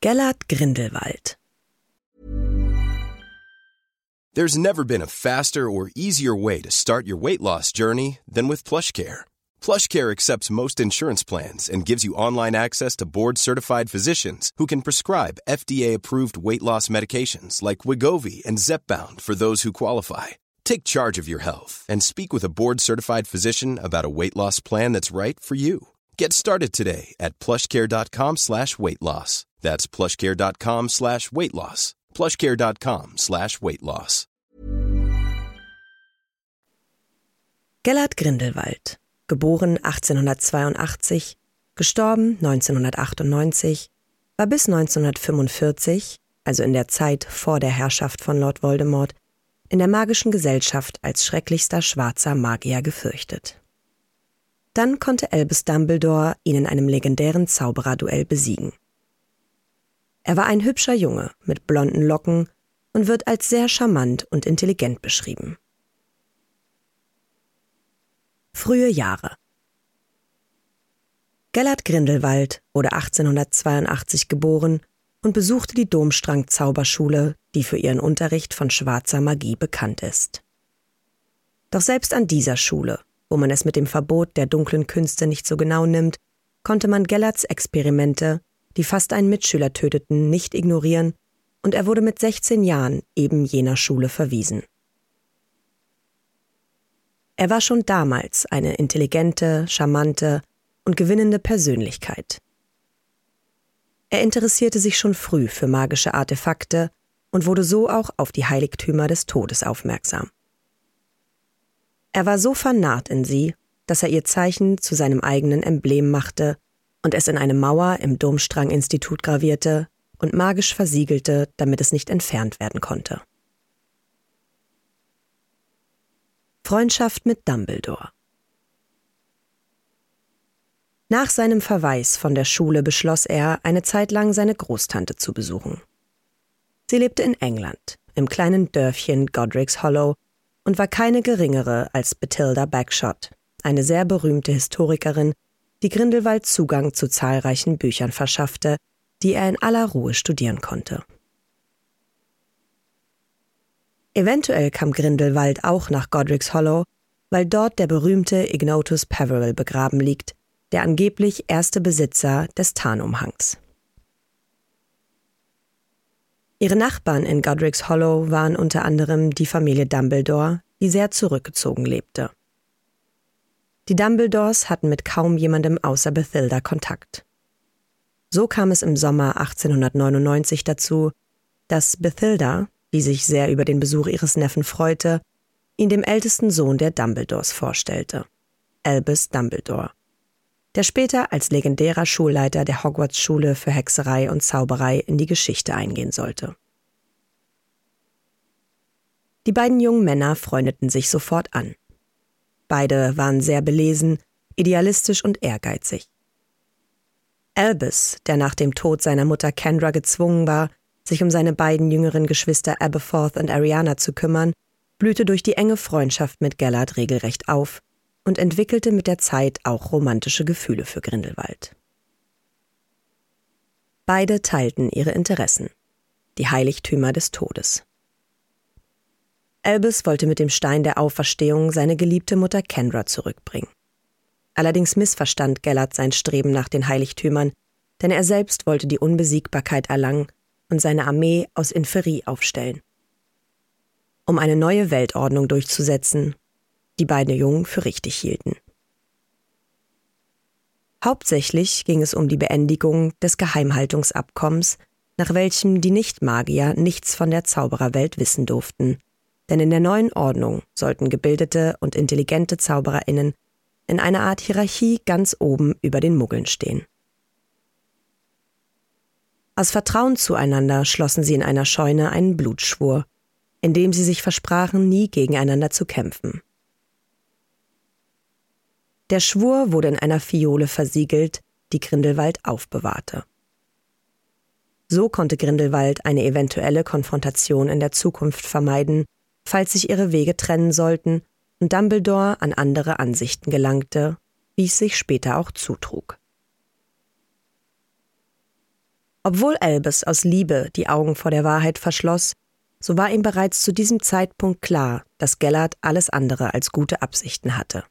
Gellert Grindelwald. There's never been a faster or easier way to start your weight loss journey than with PlushCare. PlushCare accepts most insurance plans and gives you online access to board-certified physicians who can prescribe FDA-approved weight loss medications like Wegovy and Zepbound for those who qualify. Take charge of your health and speak with a board-certified physician about a weight loss plan that's right for you. Get started today at plushcare.com/weightloss. That's plushcare.com/weightloss. plushcare.com/weightloss. Gellert Grindelwald, geboren 1882, gestorben 1998, war bis 1945, also in der Zeit vor der Herrschaft von Lord Voldemort, in der magischen Gesellschaft als schrecklichster schwarzer Magier gefürchtet. Dann konnte Albus Dumbledore ihn in einem legendären Zaubererduell besiegen. Er war ein hübscher Junge mit blonden Locken und wird als sehr charmant und intelligent beschrieben. Frühe Jahre. Gellert Grindelwald wurde 1882 geboren und besuchte die Domstrang-Zauberschule, die für ihren Unterricht von schwarzer Magie bekannt ist. Doch selbst an dieser Schule, wo man es mit dem Verbot der dunklen Künste nicht so genau nimmt, konnte man Gellerts Experimente, die fast einen Mitschüler töteten, nicht ignorieren, und er wurde mit 16 Jahren eben jener Schule verwiesen. Er war schon damals eine intelligente, charmante und gewinnende Persönlichkeit. Er interessierte sich schon früh für magische Artefakte und wurde so auch auf die Heiligtümer des Todes aufmerksam. Er war so vernarrt in sie, dass er ihr Zeichen zu seinem eigenen Emblem machte und es in eine Mauer im Domstrang-Institut gravierte und magisch versiegelte, damit es nicht entfernt werden konnte. Freundschaft mit Dumbledore. Nach seinem Verweis von der Schule beschloss er, eine Zeit lang seine Großtante zu besuchen. Sie lebte in England, im kleinen Dörfchen Godric's Hollow, und war keine geringere als Bathilda Bagshot, eine sehr berühmte Historikerin, die Grindelwald Zugang zu zahlreichen Büchern verschaffte, die er in aller Ruhe studieren konnte. Eventuell kam Grindelwald auch nach Godric's Hollow, weil dort der berühmte Ignotus Peverell begraben liegt, der angeblich erste Besitzer des Tarnumhangs. Ihre Nachbarn in Godric's Hollow waren unter anderem die Familie Dumbledore, die sehr zurückgezogen lebte. Die Dumbledores hatten mit kaum jemandem außer Bathilda Kontakt. So kam es im Sommer 1899 dazu, dass Bathilda, die sich sehr über den Besuch ihres Neffen freute, ihn dem ältesten Sohn der Dumbledores vorstellte, Albus Dumbledore, der später als legendärer Schulleiter der Hogwarts-Schule für Hexerei und Zauberei in die Geschichte eingehen sollte. Die beiden jungen Männer freundeten sich sofort an. Beide waren sehr belesen, idealistisch und ehrgeizig. Albus, der nach dem Tod seiner Mutter Kendra gezwungen war, sich um seine beiden jüngeren Geschwister Aberforth und Ariana zu kümmern, blühte durch die enge Freundschaft mit Gellert regelrecht auf und entwickelte mit der Zeit auch romantische Gefühle für Grindelwald. Beide teilten ihre Interessen, die Heiligtümer des Todes. Albus wollte mit dem Stein der Auferstehung seine geliebte Mutter Kendra zurückbringen. Allerdings missverstand Gellert sein Streben nach den Heiligtümern, denn er selbst wollte die Unbesiegbarkeit erlangen und seine Armee aus Inferie aufstellen, um eine neue Weltordnung durchzusetzen, die beide Jungen für richtig hielten. Hauptsächlich ging es um die Beendigung des Geheimhaltungsabkommens, nach welchem die Nichtmagier nichts von der Zaubererwelt wissen durften, denn in der neuen Ordnung sollten gebildete und intelligente ZaubererInnen in einer Art Hierarchie ganz oben über den Muggeln stehen. Aus Vertrauen zueinander schlossen sie in einer Scheune einen Blutschwur, in dem sie sich versprachen, nie gegeneinander zu kämpfen. Der Schwur wurde in einer Fiole versiegelt, die Grindelwald aufbewahrte. So konnte Grindelwald eine eventuelle Konfrontation in der Zukunft vermeiden, falls sich ihre Wege trennen sollten und Dumbledore an andere Ansichten gelangte, wie es sich später auch zutrug. Obwohl Albus aus Liebe die Augen vor der Wahrheit verschloss, so war ihm bereits zu diesem Zeitpunkt klar, dass Gellert alles andere als gute Absichten hatte.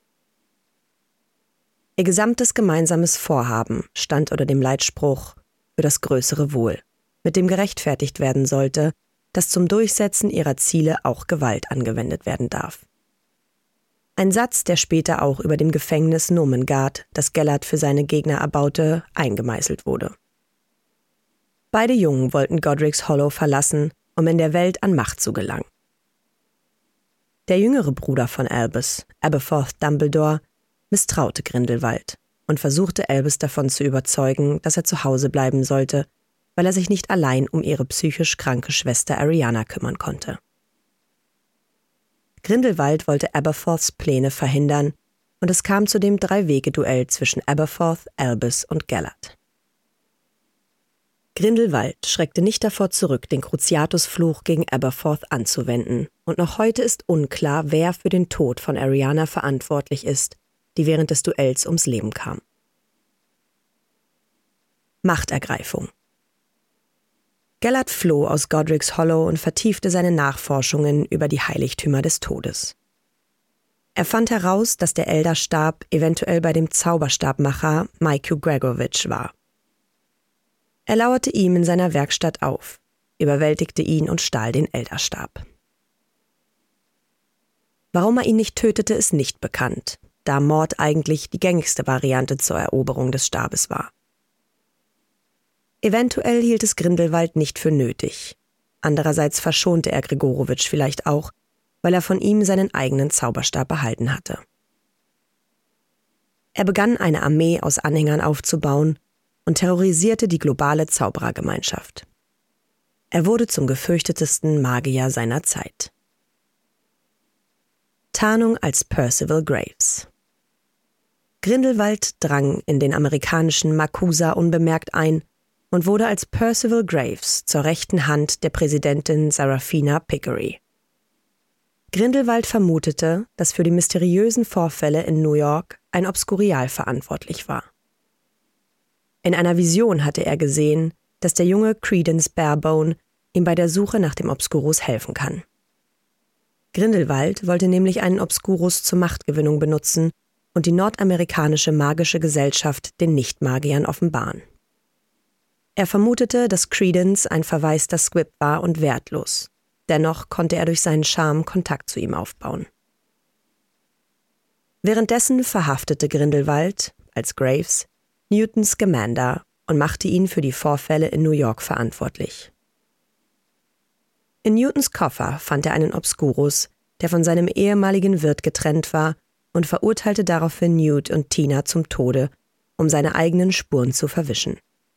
Ihr gesamtes gemeinsames Vorhaben stand unter dem Leitspruch für das größere Wohl, mit dem gerechtfertigt werden sollte, dass zum Durchsetzen ihrer Ziele auch Gewalt angewendet werden darf. Ein Satz, der später auch über dem Gefängnis Nomengard, das Gellert für seine Gegner erbaute, eingemeißelt wurde. Beide Jungen wollten Godric's Hollow verlassen, um in der Welt an Macht zu gelangen. Der jüngere Bruder von Albus, Aberforth Dumbledore, misstraute Grindelwald und versuchte Albus davon zu überzeugen, dass er zu Hause bleiben sollte, weil er sich nicht allein um ihre psychisch kranke Schwester Ariana kümmern konnte. Grindelwald wollte Aberforths Pläne verhindern und es kam zu dem 3-Wege-Duell zwischen Aberforth, Albus und Gellert. Grindelwald schreckte nicht davor zurück, den Cruciatus-Fluch gegen Aberforth anzuwenden, und noch heute ist unklar, wer für den Tod von Ariana verantwortlich ist, die während des Duells ums Leben kam. Machtergreifung. Gellert floh aus Godric's Hollow und vertiefte seine Nachforschungen über die Heiligtümer des Todes. Er fand heraus, dass der Elderstab eventuell bei dem Zauberstabmacher Mycoo Gregorowitsch war. Er lauerte ihm in seiner Werkstatt auf, überwältigte ihn und stahl den Elderstab. Warum er ihn nicht tötete, ist nicht bekannt, da Mord eigentlich die gängigste Variante zur Eroberung des Stabes war. Eventuell hielt es Grindelwald nicht für nötig. Andererseits verschonte er Gregorowitsch vielleicht auch, weil er von ihm seinen eigenen Zauberstab behalten hatte. Er begann eine Armee aus Anhängern aufzubauen und terrorisierte die globale Zauberergemeinschaft. Er wurde zum gefürchtetesten Magier seiner Zeit. Tarnung als Percival Graves. Grindelwald drang in den amerikanischen Makusa unbemerkt ein und wurde als Percival Graves zur rechten Hand der Präsidentin Seraphina Picquery. Grindelwald vermutete, dass für die mysteriösen Vorfälle in New York ein Obskurial verantwortlich war. In einer Vision hatte er gesehen, dass der junge Credence Barebone ihm bei der Suche nach dem Obscurus helfen kann. Grindelwald wollte nämlich einen Obscurus zur Machtgewinnung benutzen und die nordamerikanische magische Gesellschaft den Nichtmagiern offenbaren. Er vermutete, dass Credence ein verwaister Squib war und wertlos. Dennoch konnte er durch seinen Charme Kontakt zu ihm aufbauen. Währenddessen verhaftete Grindelwald, als Graves, Newton Scamander und machte ihn für die Vorfälle in New York verantwortlich. In Newtons Koffer fand er einen Obscurus, der von seinem ehemaligen Wirt getrennt war, und verurteilte daraufhin Newt und Tina zum Tode, um seine eigenen Spuren zu verwischen.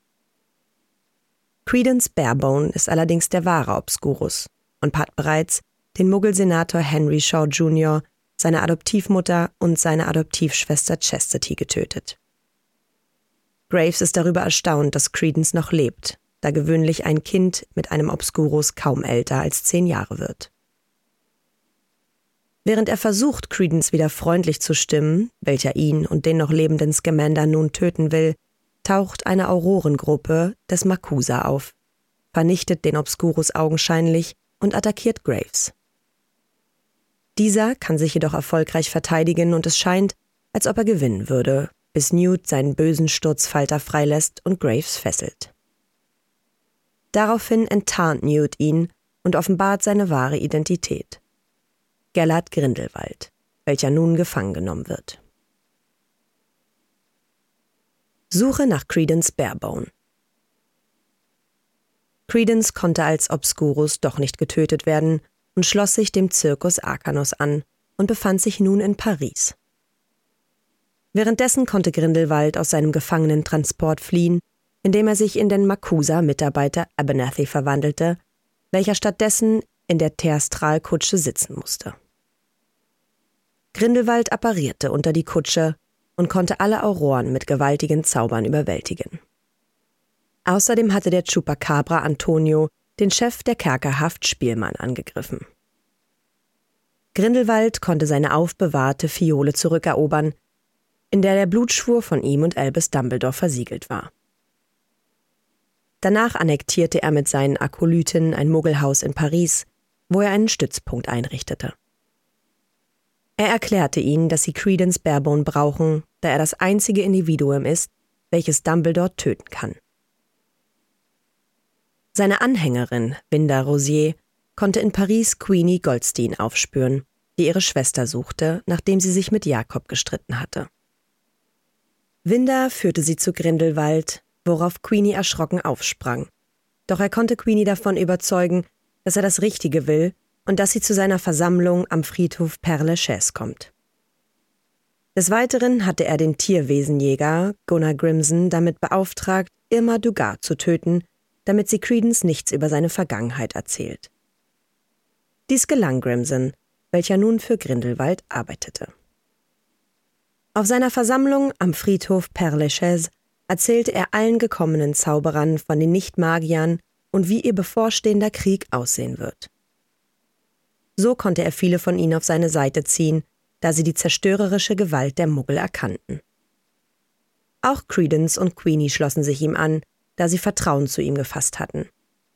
Credence Barebone ist allerdings der wahre Obscurus und hat bereits den Muggelsenator Henry Shaw Jr., seine Adoptivmutter und seine Adoptivschwester Chastity getötet. Graves ist darüber erstaunt, dass Credence noch lebt, da gewöhnlich ein Kind mit einem Obscurus kaum älter als 10 Jahre wird. Während er versucht, Credence wieder freundlich zu stimmen, welcher ihn und den noch lebenden Scamander nun töten will, taucht eine Aurorengruppe des Makusa auf, vernichtet den Obscurus augenscheinlich und attackiert Graves. Dieser kann sich jedoch erfolgreich verteidigen und es scheint, als ob er gewinnen würde, bis Newt seinen bösen Sturzfalter freilässt und Graves fesselt. Daraufhin enttarnt Newt ihn und offenbart seine wahre Identität: Gellert Grindelwald, welcher nun gefangen genommen wird. Suche nach Credence Barebone. Credence konnte als Obscurus doch nicht getötet werden und schloss sich dem Circus Arcanus an und befand sich nun in Paris. Währenddessen konnte Grindelwald aus seinem Gefangenentransport fliehen, indem er sich in den Makusa-Mitarbeiter Abernathy verwandelte, welcher stattdessen in der Theastralkutsche sitzen musste. Grindelwald apparierte unter die Kutsche und konnte alle Auroren mit gewaltigen Zaubern überwältigen. Außerdem hatte der Chupacabra Antonio den Chef der Kerkerhaft Spielmann angegriffen. Grindelwald konnte seine aufbewahrte Fiole zurückerobern, in der der Blutschwur von ihm und Albus Dumbledore versiegelt war. Danach annektierte er mit seinen Akolyten ein Muggelhaus in Paris, wo er einen Stützpunkt einrichtete. Er erklärte ihnen, dass sie Credence Barebone brauchen, da er das einzige Individuum ist, welches Dumbledore töten kann. Seine Anhängerin, Vinda Rosier, konnte in Paris Queenie Goldstein aufspüren, die ihre Schwester suchte, nachdem sie sich mit Jakob gestritten hatte. Vinda führte sie zu Grindelwald, worauf Queenie erschrocken aufsprang. Doch er konnte Queenie davon überzeugen, dass er das Richtige will und dass sie zu seiner Versammlung am Friedhof Père-Lachaise kommt. Des Weiteren hatte er den Tierwesenjäger Gunnar Grimson damit beauftragt, Irma Dugat zu töten, damit sie Credence nichts über seine Vergangenheit erzählt. Dies gelang Grimson, welcher nun für Grindelwald arbeitete. Auf seiner Versammlung am Friedhof Père-Lachaise erzählte er allen gekommenen Zauberern von den Nichtmagiern und wie ihr bevorstehender Krieg aussehen wird. So konnte er viele von ihnen auf seine Seite ziehen, da sie die zerstörerische Gewalt der Muggel erkannten. Auch Credence und Queenie schlossen sich ihm an, da sie Vertrauen zu ihm gefasst hatten.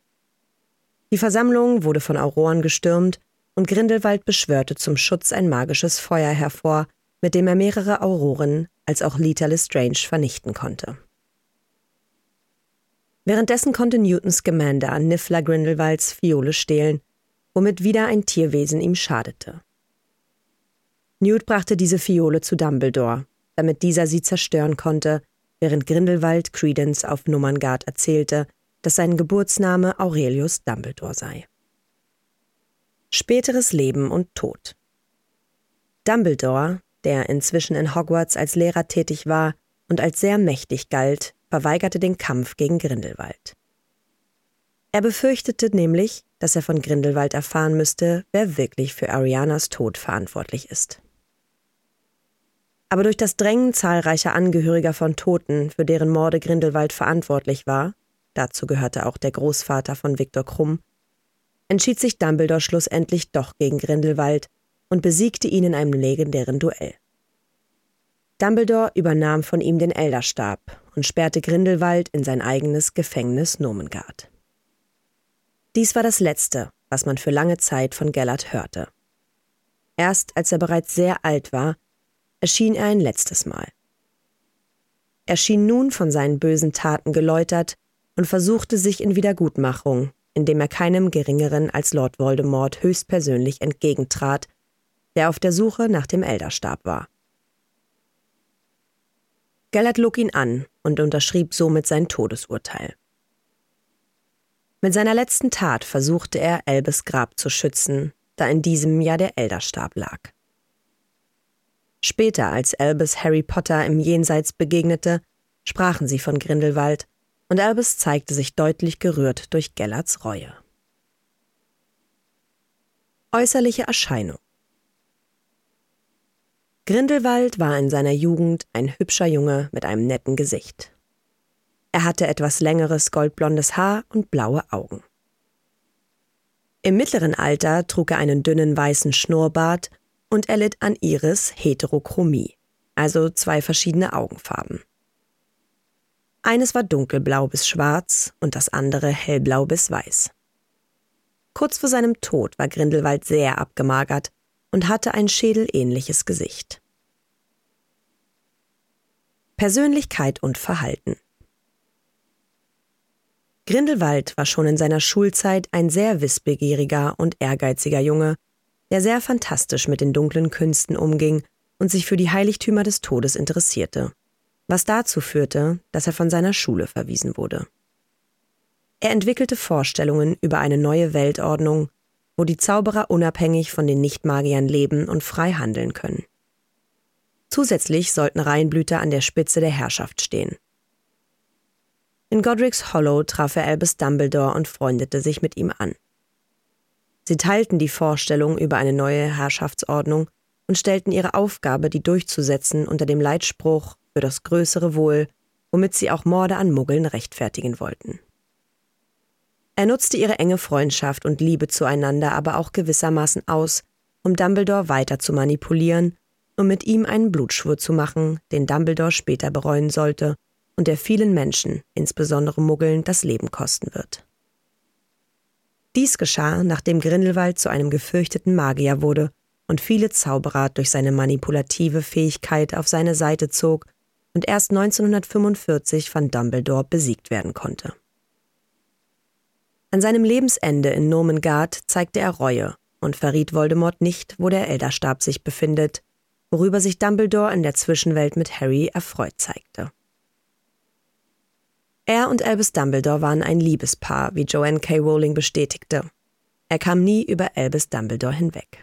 Die Versammlung wurde von Auroren gestürmt und Grindelwald beschwörte zum Schutz ein magisches Feuer hervor, mit dem er mehrere Auroren als auch Leta Lestrange vernichten konnte. Währenddessen konnte Newton Scamander Niffler Grindelwalds Fiole stehlen, womit wieder ein Tierwesen ihm schadete. Newt brachte diese Fiole zu Dumbledore, damit dieser sie zerstören konnte, während Grindelwald Credence auf Nommengard erzählte, dass sein Geburtsname Aurelius Dumbledore sei. Späteres Leben und Tod. Dumbledore, der inzwischen in Hogwarts als Lehrer tätig war und als sehr mächtig galt, verweigerte den Kampf gegen Grindelwald. Er befürchtete nämlich, dass er von Grindelwald erfahren müsste, wer wirklich für Arianas Tod verantwortlich ist. Aber durch das Drängen zahlreicher Angehöriger von Toten, für deren Morde Grindelwald verantwortlich war, dazu gehörte auch der Großvater von Viktor Krumm, entschied sich Dumbledore schlussendlich doch gegen Grindelwald und besiegte ihn in einem legendären Duell. Dumbledore übernahm von ihm den Elderstab und sperrte Grindelwald in sein eigenes Gefängnis Nommengard. Dies war das Letzte, was man für lange Zeit von Gellert hörte. Erst als er bereits sehr alt war, erschien er ein letztes Mal. Er schien nun von seinen bösen Taten geläutert und versuchte sich in Wiedergutmachung, indem er keinem Geringeren als Lord Voldemort höchstpersönlich entgegentrat, der auf der Suche nach dem Elderstab war. Gellert log ihn an und unterschrieb somit sein Todesurteil. Mit seiner letzten Tat versuchte er, Albus Grab zu schützen, da in diesem ja der Elderstab lag. Später, als Albus Harry Potter im Jenseits begegnete, sprachen sie von Grindelwald und Albus zeigte sich deutlich gerührt durch Gellerts Reue. Äußerliche Erscheinung. Grindelwald war in seiner Jugend ein hübscher Junge mit einem netten Gesicht. Er hatte etwas längeres goldblondes Haar und blaue Augen. Im mittleren Alter trug er einen dünnen weißen Schnurrbart und er litt an Iris-Heterochromie, also 2 verschiedene Augenfarben. Eines war dunkelblau bis schwarz und das andere hellblau bis weiß. Kurz vor seinem Tod war Grindelwald sehr abgemagert und hatte ein schädelähnliches Gesicht. Persönlichkeit und Verhalten. Grindelwald war schon in seiner Schulzeit ein sehr wissbegieriger und ehrgeiziger Junge, der sehr fantastisch mit den dunklen Künsten umging und sich für die Heiligtümer des Todes interessierte, was dazu führte, dass er von seiner Schule verwiesen wurde. Er entwickelte Vorstellungen über eine neue Weltordnung, wo die Zauberer unabhängig von den Nichtmagiern leben und frei handeln können. Zusätzlich sollten Reinblüter an der Spitze der Herrschaft stehen. In Godric's Hollow traf er Albus Dumbledore und freundete sich mit ihm an. Sie teilten die Vorstellung über eine neue Herrschaftsordnung und stellten ihre Aufgabe, die durchzusetzen, unter dem Leitspruch für das größere Wohl, womit sie auch Morde an Muggeln rechtfertigen wollten. Er nutzte ihre enge Freundschaft und Liebe zueinander aber auch gewissermaßen aus, um Dumbledore weiter zu manipulieren und mit ihm einen Blutschwur zu machen, den Dumbledore später bereuen sollte und der vielen Menschen, insbesondere Muggeln, das Leben kosten wird. Dies geschah, nachdem Grindelwald zu einem gefürchteten Magier wurde und viele Zauberer durch seine manipulative Fähigkeit auf seine Seite zog und erst 1945 von Dumbledore besiegt werden konnte. An seinem Lebensende in Nomengard zeigte er Reue und verriet Voldemort nicht, wo der Elderstab sich befindet, worüber sich Dumbledore in der Zwischenwelt mit Harry erfreut zeigte. Er und Albus Dumbledore waren ein Liebespaar, wie Joanne K. Rowling bestätigte. Er kam nie über Albus Dumbledore hinweg.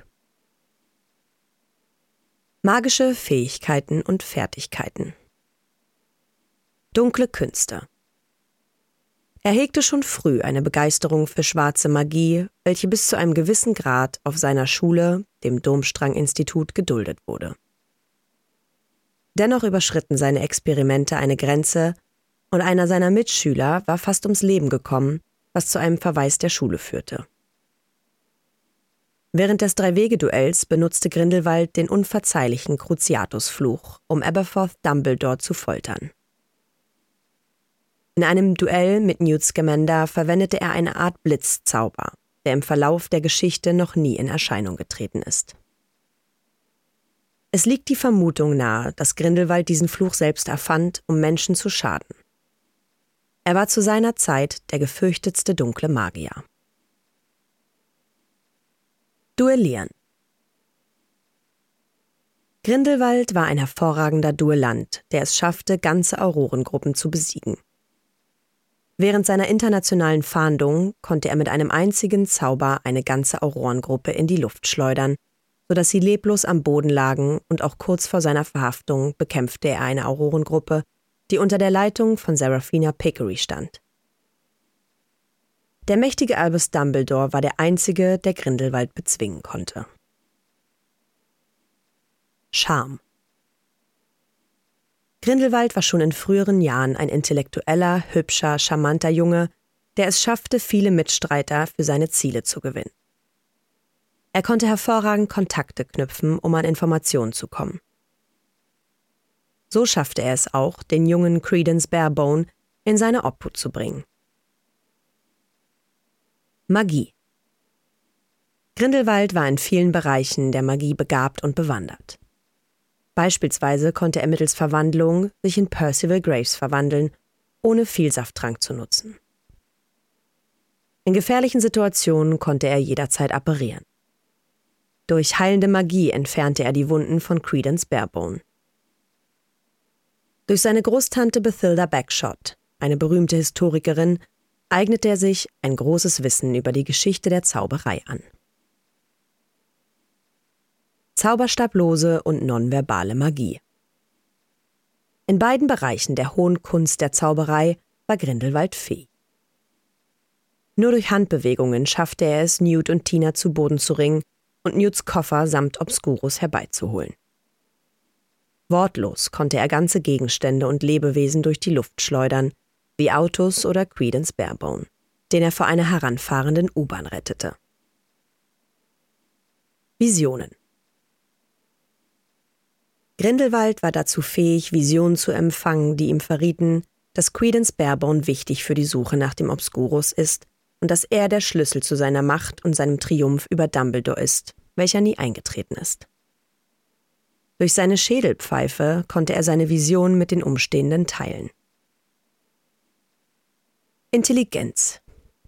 Magische Fähigkeiten und Fertigkeiten. Dunkle Künste. Er hegte schon früh eine Begeisterung für schwarze Magie, welche bis zu einem gewissen Grad auf seiner Schule, dem Durmstrang-Institut, geduldet wurde. Dennoch überschritten seine Experimente eine Grenze und einer seiner Mitschüler war fast ums Leben gekommen, was zu einem Verweis der Schule führte. Während des Drei-Wege-Duells benutzte Grindelwald den unverzeihlichen Cruciatus-Fluch, um Aberforth Dumbledore zu foltern. In einem Duell mit Newt Scamander verwendete er eine Art Blitzzauber, der im Verlauf der Geschichte noch nie in Erscheinung getreten ist. Es liegt die Vermutung nahe, dass Grindelwald diesen Fluch selbst erfand, um Menschen zu schaden. Er war zu seiner Zeit der gefürchtetste dunkle Magier. Duellieren. Grindelwald war ein hervorragender Duellant, der es schaffte, ganze Aurorengruppen zu besiegen. Während seiner internationalen Fahndung konnte er mit einem einzigen Zauber eine ganze Aurorengruppe in die Luft schleudern, sodass sie leblos am Boden lagen, und auch kurz vor seiner Verhaftung bekämpfte er eine Aurorengruppe, die unter der Leitung von Seraphina Picquery stand. Der mächtige Albus Dumbledore war der Einzige, der Grindelwald bezwingen konnte. Charme. Grindelwald war schon in früheren Jahren ein intellektueller, hübscher, charmanter Junge, der es schaffte, viele Mitstreiter für seine Ziele zu gewinnen. Er konnte hervorragend Kontakte knüpfen, um an Informationen zu kommen. So schaffte er es auch, den jungen Credence Barebone in seine Obhut zu bringen. Magie. Grindelwald war in vielen Bereichen der Magie begabt und bewandert. Beispielsweise konnte er mittels Verwandlung sich in Percival Graves verwandeln, ohne Vielsafttrank zu nutzen. In gefährlichen Situationen konnte er jederzeit apparieren. Durch heilende Magie entfernte er die Wunden von Credence Barebone. Durch seine Großtante Bathilda Bagshot, eine berühmte Historikerin, eignete er sich ein großes Wissen über die Geschichte der Zauberei an. Zauberstablose und nonverbale Magie. In beiden Bereichen der hohen Kunst der Zauberei war Grindelwald fähig. Nur durch Handbewegungen schaffte er es, Newt und Tina zu Boden zu ringen und Newts Koffer samt Obscurus herbeizuholen. Wortlos konnte er ganze Gegenstände und Lebewesen durch die Luft schleudern, wie Autos oder Credence Barebone, den er vor einer heranfahrenden U-Bahn rettete. Visionen. Grindelwald war dazu fähig, Visionen zu empfangen, die ihm verrieten, dass Credence Barebone wichtig für die Suche nach dem Obscurus ist und dass er der Schlüssel zu seiner Macht und seinem Triumph über Dumbledore ist, welcher nie eingetreten ist. Durch seine Schädelpfeife konnte er seine Vision mit den Umstehenden teilen. Intelligenz.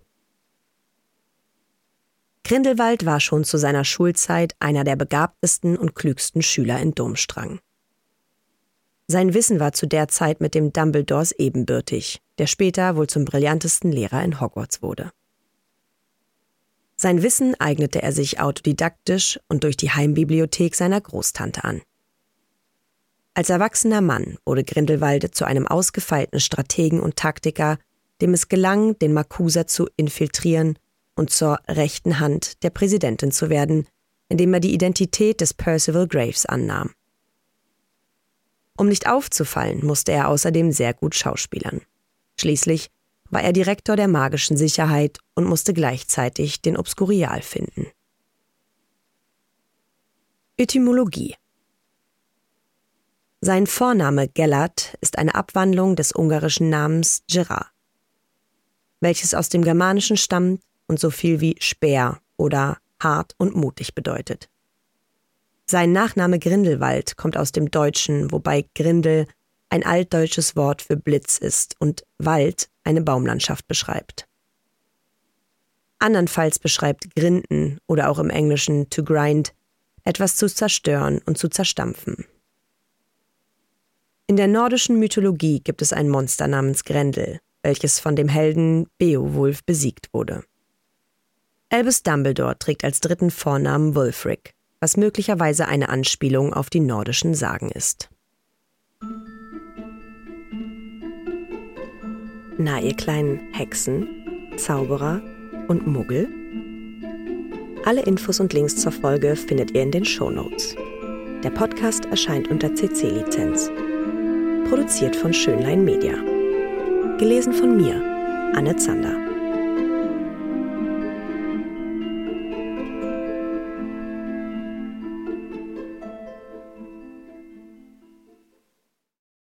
Grindelwald war schon zu seiner Schulzeit einer der begabtesten und klügsten Schüler in Durmstrang. Sein Wissen war zu der Zeit mit dem Dumbledores ebenbürtig, der später wohl zum brillantesten Lehrer in Hogwarts wurde. Sein Wissen eignete er sich autodidaktisch und durch die Heimbibliothek seiner Großtante an. Als erwachsener Mann wurde Grindelwald zu einem ausgefeilten Strategen und Taktiker, dem es gelang, den Makusa zu infiltrieren und zur rechten Hand der Präsidentin zu werden, indem er die Identität des Percival Graves annahm. Um nicht aufzufallen, musste er außerdem sehr gut schauspielern. Schließlich war er Direktor der magischen Sicherheit und musste gleichzeitig den Obskurial finden. Etymologie. Sein Vorname Gellert ist eine Abwandlung des ungarischen Namens Gerard, welches aus dem Germanischen stammt und so viel wie Speer oder hart und mutig bedeutet. Sein Nachname Grindelwald kommt aus dem Deutschen, wobei Grindel ein altdeutsches Wort für Blitz ist und Wald eine Baumlandschaft beschreibt. Andernfalls beschreibt grinden oder auch im Englischen to grind etwas zu zerstören und zu zerstampfen. In der nordischen Mythologie gibt es ein Monster namens Grendel, welches von dem Helden Beowulf besiegt wurde. Albus Dumbledore trägt als dritten Vornamen Wulfric, was möglicherweise eine Anspielung auf die nordischen Sagen ist. Na, ihr kleinen Hexen, Zauberer und Muggel? Alle Infos und Links zur Folge findet ihr in den Shownotes. Der Podcast erscheint unter CC-Lizenz. Produziert von Schönlein Media. Gelesen von mir, Anne Zander.